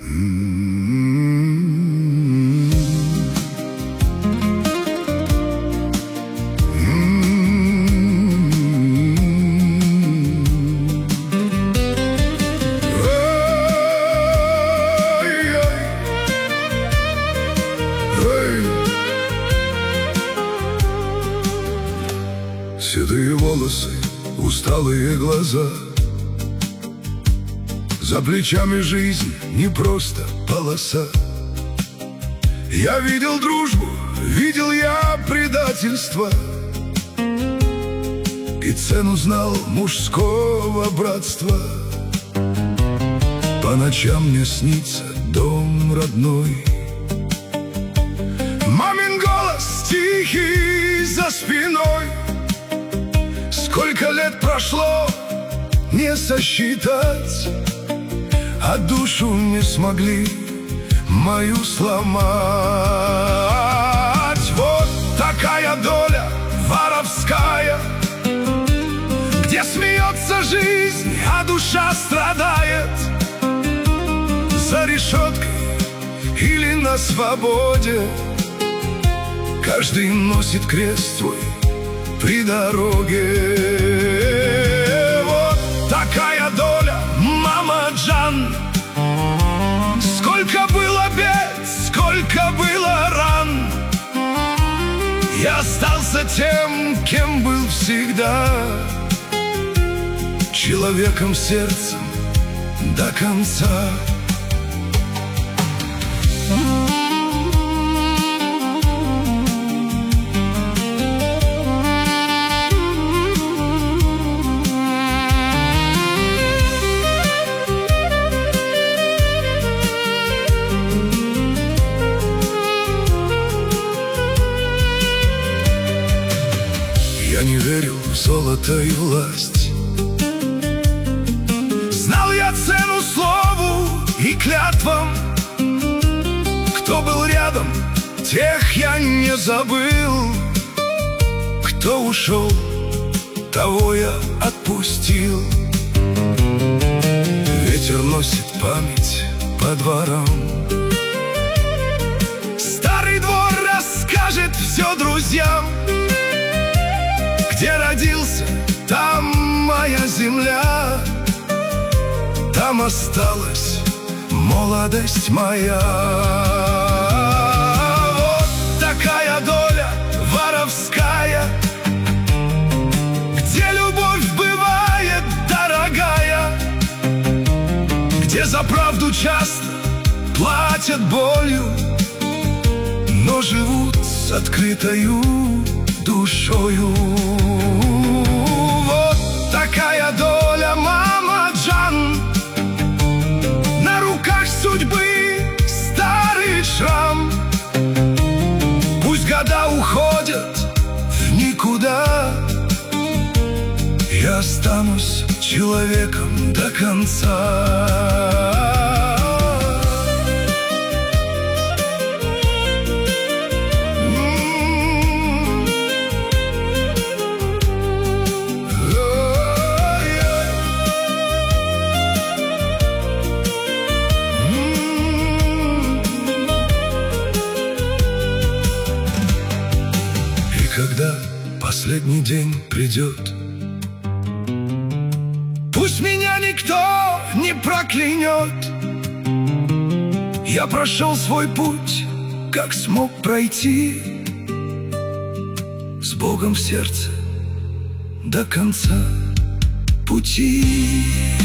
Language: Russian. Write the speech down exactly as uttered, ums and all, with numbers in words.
Седые волосы, усталые глаза, за плечами жизнь не просто полоса. Я видел дружбу, видел я предательство, и цену знал мужского братства. По ночам мне снится дом родной, мамин голос тихий за спиной. Сколько лет прошло, не сосчитать, а душу не смогли мою сломать. Вот такая доля воровская, где смеется жизнь, а душа страдает. За решеткой или на свободе каждый носит крест свой при дороге. Вот такая доля, мама Джан. Сколько было бед, сколько было ран, я остался тем, кем был всегда, человеком сердцем до конца. Я не верю в золото и власть, знал я цену слову и клятвам. Кто был рядом, тех я не забыл. Кто ушел, того я отпустил. Ветер носит память по дворам, старый двор расскажет все друзьям. Где родился, там моя земля, там осталась молодость моя. Вот такая доля воровская, где любовь бывает дорогая, где за правду часто платят болью, но живут с открытою душою. Вот такая доля, мама Джан. На руках судьбы старый шрам. Пусть года уходят в никуда, я останусь человеком до конца. Когда последний день придет, пусть меня никто не проклянет. Я прошел свой путь, как смог пройти, с Богом в сердце до конца пути.